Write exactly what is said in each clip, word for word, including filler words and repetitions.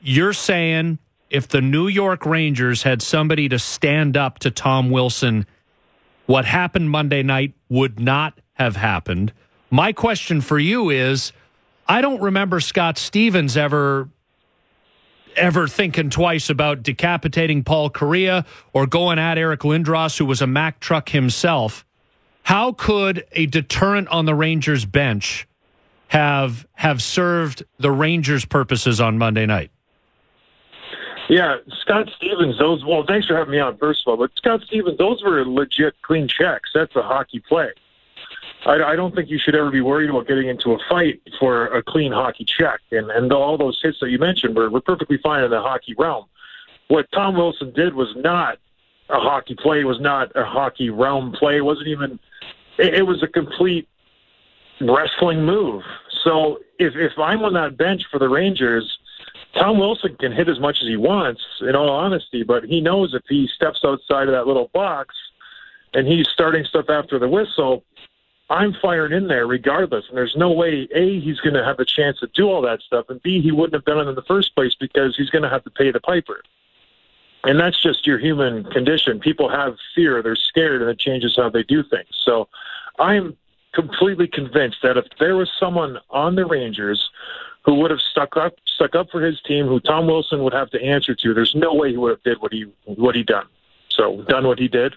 you're saying if the New York Rangers had somebody to stand up to Tom Wilson, what happened Monday night would not have happened. My question for you is, I don't remember Scott Stevens ever ever thinking twice about decapitating Paul Kariya or going at Eric Lindros, who was a Mack truck himself. How could a deterrent on the Rangers bench have have served the Rangers' purposes on Monday night? Yeah, Scott Stevens, those, well, thanks for having me on, first of all, but Scott Stevens, those were legit clean checks. That's a hockey play. I, I don't think you should ever be worried about getting into a fight for a clean hockey check. And, and all those hits that you mentioned were, were perfectly fine in the hockey realm. What Tom Wilson did was not a hockey play. It was not a hockey realm play. It wasn't even, it, it was a complete wrestling move. So if, if I'm on that bench for the Rangers, Tom Wilson can hit as much as he wants, in all honesty, but he knows if he steps outside of that little box and he's starting stuff after the whistle, I'm firing in there regardless. And there's no way, A, he's going to have the chance to do all that stuff, and B, he wouldn't have done it in the first place because he's going to have to pay the piper. And that's just your human condition. People have fear. They're scared, and it changes how they do things. So I'm completely convinced that if there was someone on the Rangers who would have stuck up, stuck up for his team, who Tom Wilson would have to answer to, there's no way he would have did what he what he done. So done what he did.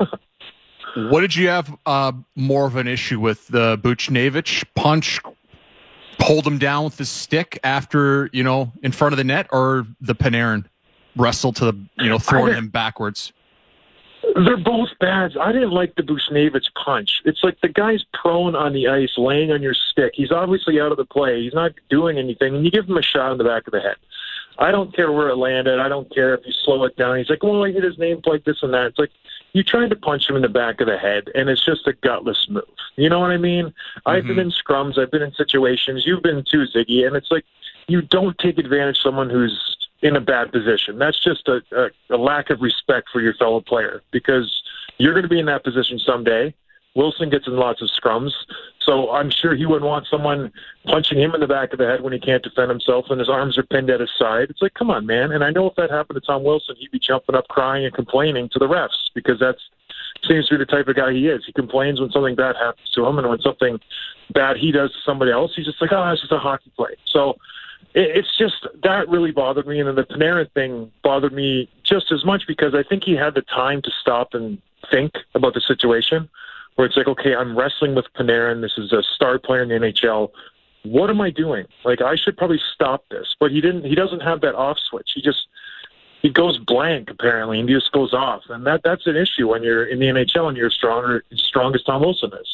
What did you have uh, more of an issue with? The Buchnevich punch, hold him down with the stick after, you know, in front of the net, or the Panarin wrestle to the, you know, throwing him backwards? They're both bad. I didn't like the Buchnevich punch. It's like the guy's prone on the ice, laying on your stick. He's obviously out of the play. He's not doing anything, and you give him a shot in the back of the head. I don't care where it landed. I don't care if you slow it down. He's like, well, I hit his name like this and that. It's like, you tried to punch him in the back of the head, and it's just a gutless move. You know what I mean? Mm-hmm. I've been in scrums. I've been in situations. You've been too, Ziggy, and it's like you don't take advantage of someone who's in a bad position. That's just a, a, a lack of respect for your fellow player, because you're going to be in that position someday. Wilson gets in lots of scrums, so I'm sure he wouldn't want someone punching him in the back of the head when he can't defend himself and his arms are pinned at his side. It's like, come on, man. And I know if that happened to Tom Wilson, he'd be jumping up, crying, and complaining to the refs, because that's seems to be the type of guy he is. He complains when something bad happens to him, and when something bad he does to somebody else, he's just like, oh, it's just a hockey play. So it's just, that really bothered me. And then the Panarin thing bothered me just as much, because I think he had the time to stop and think about the situation, where it's like, okay, I'm wrestling with Panarin. This is a star player in the N H L. What am I doing? Like, I should probably stop this. But he didn't. He doesn't have that off switch. He just, he goes blank, apparently, and he just goes off. And that that's an issue when you're in the N H L and you're stronger, as strong as Tom Wilson is.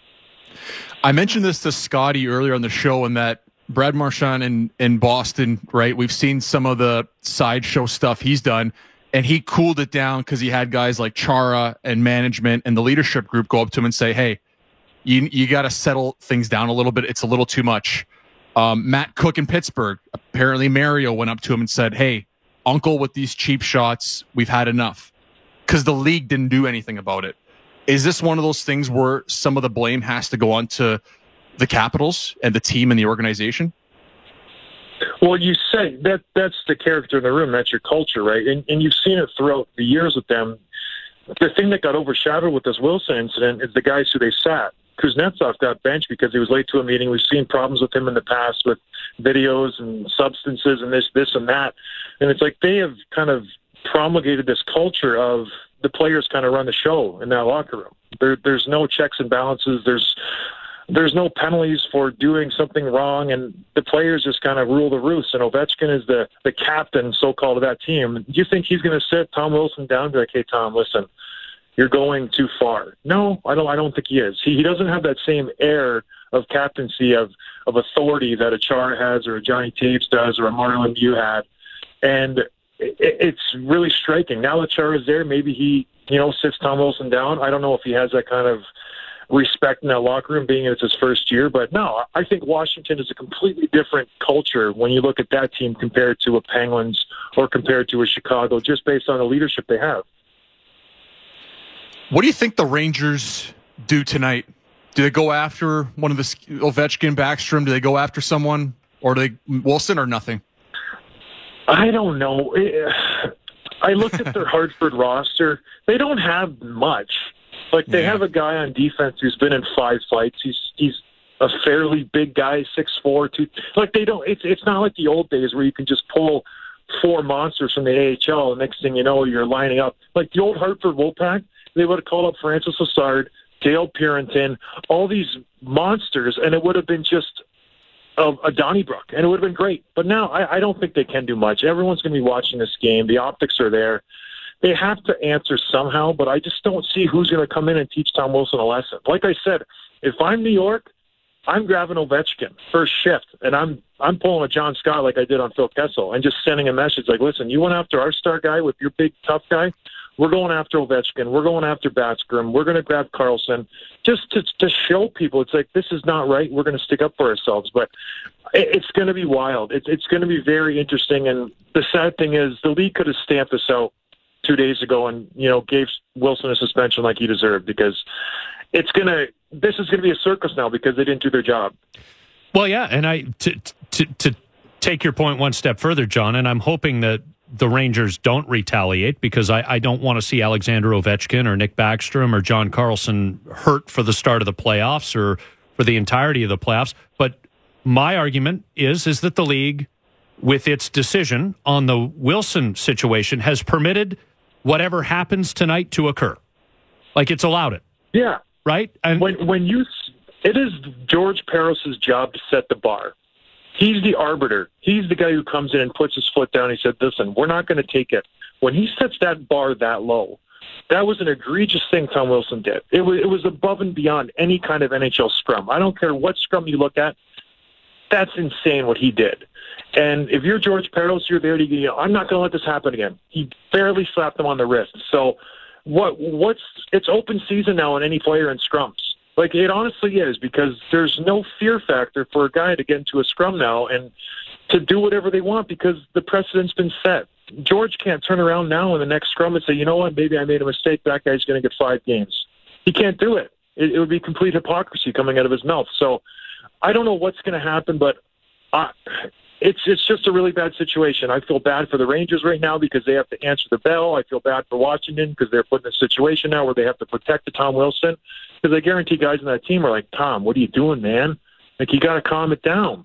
I mentioned this to Scotty earlier on the show, in that Brad Marchand in, in Boston, right? We've seen some of the sideshow stuff he's done, and he cooled it down because he had guys like Chara and management and the leadership group go up to him and say, hey, you you got to settle things down a little bit. It's a little too much. Um, Matt Cook in Pittsburgh, apparently Mario went up to him and said, hey, uncle, with these cheap shots, we've had enough, because the league didn't do anything about it. Is this one of those things where some of the blame has to go on to the Capitals and the team and the organization? Well, you say that that's the character in the room. That's your culture, right? And, and you've seen it throughout the years with them. The thing that got overshadowed with this Wilson incident is the guys who they sat. Kuznetsov got benched because he was late to a meeting. We've seen problems with him in the past with videos and substances and this, this and that. And it's like they have kind of promulgated this culture of the players kind of run the show in that locker room. There, there's no checks and balances. There's There's no penalties for doing something wrong, and the players just kind of rule the roost. And Ovechkin is the, the captain, so-called, of that team. Do you think he's going to sit Tom Wilson down and be like, hey, Tom, listen, you're going too far? No, I don't I don't think he is. He, he doesn't have that same air of captaincy, of, of authority that a Chara has, or a Johnny Taves does, or a Mario Lemieux had. And it, it's really striking. Now that Chara's there, maybe he, you know, sits Tom Wilson down. I don't know if he has that kind of respect in that locker room, being it's his first year. But no, I think Washington is a completely different culture when you look at that team compared to a Penguins or compared to a Chicago, just based on the leadership they have. What do you think the Rangers do tonight? Do they go after one of the Ovechkin, Backstrom? Do they go after someone, or do they Wilson, or nothing? I don't know. I looked at their Hartford roster. They don't have much. Like, they Yeah. have a guy on defense who's been in five fights. He's he's a fairly big guy, six four, two. Like, they don't. It's it's not like the old days where you can just pull four monsters from the A H L, and next thing you know, you're lining up. Like the old Hartford Wolfpack, they would have called up Francis Lessard, Dale Purinton, all these monsters, and it would have been just a, a Donnybrook, and it would have been great. But now I, I don't think they can do much. Everyone's going to be watching this game. The optics are there. They have to answer somehow, but I just don't see who's going to come in and teach Tom Wilson a lesson. Like I said, if I'm New York, I'm grabbing Ovechkin first shift, and I'm I'm pulling a John Scott like I did on Phil Kessel and just sending a message like, listen, you went after our star guy with your big tough guy. We're going after Ovechkin. We're going after Batsgrim. We're going to grab Carlson just to to show people it's like this is not right. We're going to stick up for ourselves. But it, it's going to be wild. It's it's going to be very interesting. And the sad thing is the league could have stamped this out two days ago and, you know, gave Wilson a suspension like he deserved because it's going to – this is going to be a circus now because they didn't do their job. Well, yeah, and I to, to to take your point one step further, John, and I'm hoping that the Rangers don't retaliate because I, I don't want to see Alexander Ovechkin or Nick Backstrom or John Carlson hurt for the start of the playoffs or for the entirety of the playoffs. But my argument is is that the league, with its decision on the Wilson situation, has permitted whatever happens tonight to occur. Like it's allowed it. Yeah. Right? And when when you it is George Parros' job to set the bar. He's the arbiter. He's the guy who comes in and puts his foot down. He said, listen, we're not going to take it. When he sets that bar that low, that was an egregious thing Tom Wilson did. It was, it was above and beyond any kind of N H L scrum. I don't care what scrum you look at. That's insane what he did. And if you're George Parros, you're there to, you know, I'm not going to let this happen again. He barely slapped him on the wrist. So what? what's it's open season now on any player in scrums. Like, it honestly is, because there's no fear factor for a guy to get into a scrum now and to do whatever they want because the precedent's been set. George can't turn around now in the next scrum and say, you know what, maybe I made a mistake. That guy's going to get five games. He can't do it. It, it would be complete hypocrisy coming out of his mouth. So I don't know what's going to happen, but I, it's it's just a really bad situation. I feel bad for the Rangers right now because they have to answer the bell. I feel bad for Washington because they're put in a situation now where they have to protect the Tom Wilson. Because I guarantee guys in that team are like, Tom, what are you doing, man? Like, you got to calm it down.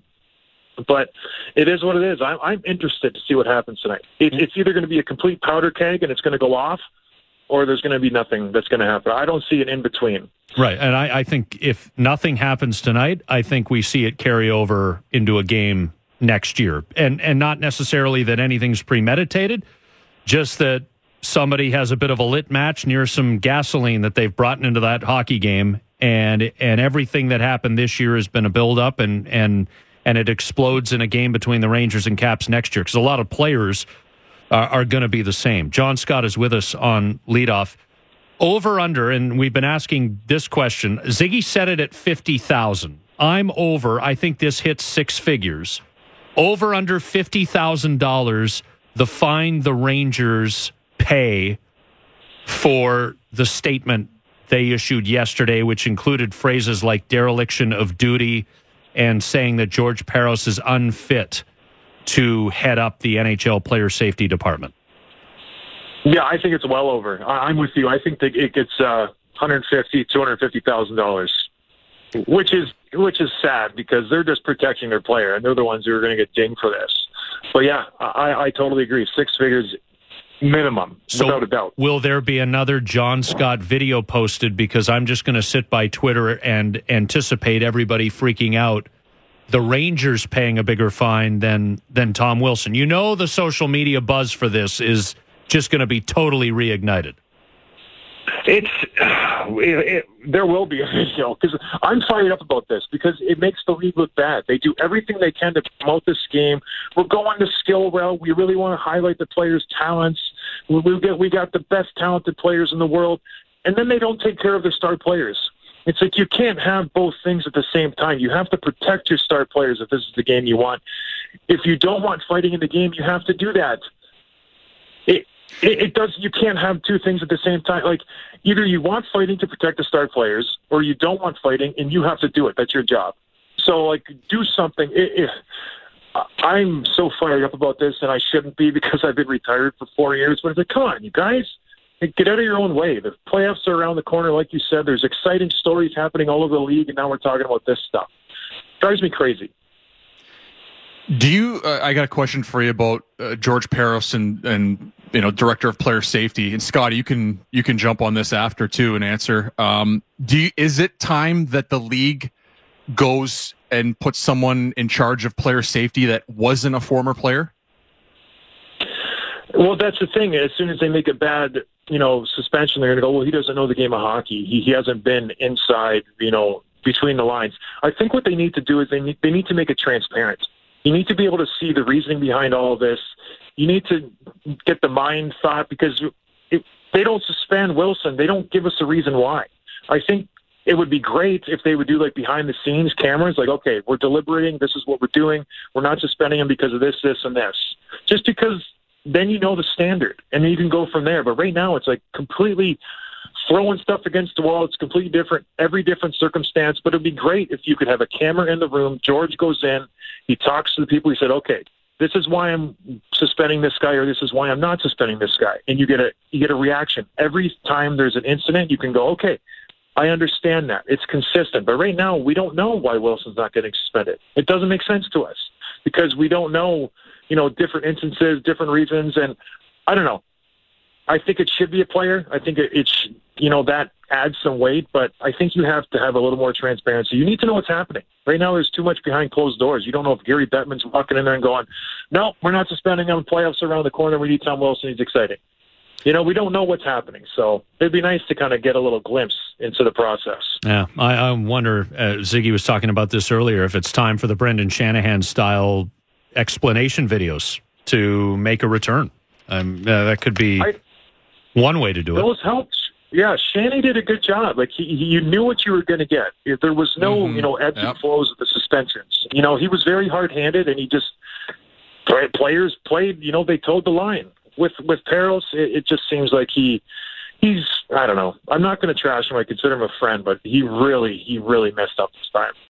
But it is what it is. I'm, I'm interested to see what happens tonight. It, it's either going to be a complete powder keg and it's going to go off, or there's going to be nothing that's going to happen. I don't see it in between. Right, and I, I think if nothing happens tonight, I think we see it carry over into a game next year. And, and not necessarily that anything's premeditated, just that somebody has a bit of a lit match near some gasoline that they've brought into that hockey game, and and everything that happened this year has been a build-up, and and and it explodes in a game between the Rangers and Caps next year, because a lot of players are, are going to be the same. John Scott is with us on leadoff. Over under, and we've been asking this question. Ziggy set it at fifty thousand. I'm over. I think this hits six figures. Over under fifty thousand dollars. The fine the Rangers pay for the statement they issued yesterday, which included phrases like dereliction of duty and saying that George Parros is unfit to head up the N H L player safety department. Yeah, I think it's well over. I, I'm with you. I think that it gets uh, one hundred fifty thousand dollars, two hundred fifty thousand dollars, which is which is sad because they're just protecting their player, and they're the ones who are going to get dinged for this. But yeah, I, I totally agree. Six figures minimum, so without a doubt. Will there be another John Scott video posted? Because I'm just going to sit by Twitter and anticipate everybody freaking out. The Rangers paying a bigger fine than than Tom Wilson. You know, the social media buzz for this is just going to be totally reignited. It's it, it, there will be a video because I'm fired up about this because it makes the league look bad. They do everything they can to promote this game. We're going the skill route. We really want to highlight the players' talents. We, we get we got the best talented players in the world, and then they don't take care of their star players. It's like you can't have both things at the same time. You have to protect your star players if this is the game you want. If you don't want fighting in the game, you have to do that. It, It, it does. You can't have two things at the same time. Like, either you want fighting to protect the star players, or you don't want fighting, and you have to do it. That's your job. So, like, do something. It, it, I'm so fired up about this, and I shouldn't be because I've been retired for four years. But it's like, come on, you guys, get out of your own way. The playoffs are around the corner, like you said. There's exciting stories happening all over the league, and now we're talking about this stuff. It drives me crazy. Do you? Uh, I got a question for you about uh, George Parros and and you know, director of player safety. And Scotty, you can you can jump on this after too and answer. Um, do you, is it time that the league goes and puts someone in charge of player safety that wasn't a former player? Well, that's the thing. As soon as they make a bad, you know, suspension, they're going to go, well, he doesn't know the game of hockey. He, he hasn't been inside, you know, between the lines. I think what they need to do is they need, they need to make it transparent. You need to be able to see the reasoning behind all of this. You need to get the mind thought, because if they don't suspend Wilson, they don't give us a reason why. I think it would be great if they would do like behind the scenes cameras, like, okay, we're deliberating. This is what we're doing. We're not suspending him because of this, this, and this. Just because then you know the standard, and then you can go from there. But right now it's like completely throwing stuff against the wall. It's completely different, every different circumstance. But it'd be great if you could have a camera in the room. George goes in, he talks to the people. He said, okay, this is why I'm suspending this guy, or this is why I'm not suspending this guy. And you get a you get a reaction. Every time there's an incident, you can go, okay, I understand that. It's consistent. But right now, we don't know why Wilson's not getting suspended. It doesn't make sense to us because we don't know, you know, different instances, different reasons. And I don't know. I think it should be a player. I think it, it sh- you know, that adds some weight. But I think you have to have a little more transparency. You need to know what's happening. Right now, there's too much behind closed doors. You don't know if Gary Bettman's walking in there and going, no, we're not suspending him. Playoffs around the corner. We need Tom Wilson. He's exciting. You know, we don't know what's happening. So it'd be nice to kind of get a little glimpse into the process. Yeah, I, I wonder, uh, Ziggy was talking about this earlier, if it's time for the Brendan Shanahan-style explanation videos to make a return. Um, uh, that could be I, one way to do it. Those helped. Yeah, Shanny did a good job. Like, he, he, you knew what you were going to get. There was no, mm-hmm. you know, ebbs yep. and flows of the suspensions. You know, he was very hard-handed, and he just, players played, you know, they towed the line. With with Parros, it, it just seems like he he's I don't know. I'm not going to trash him. I consider him a friend, but he really he really messed up this time.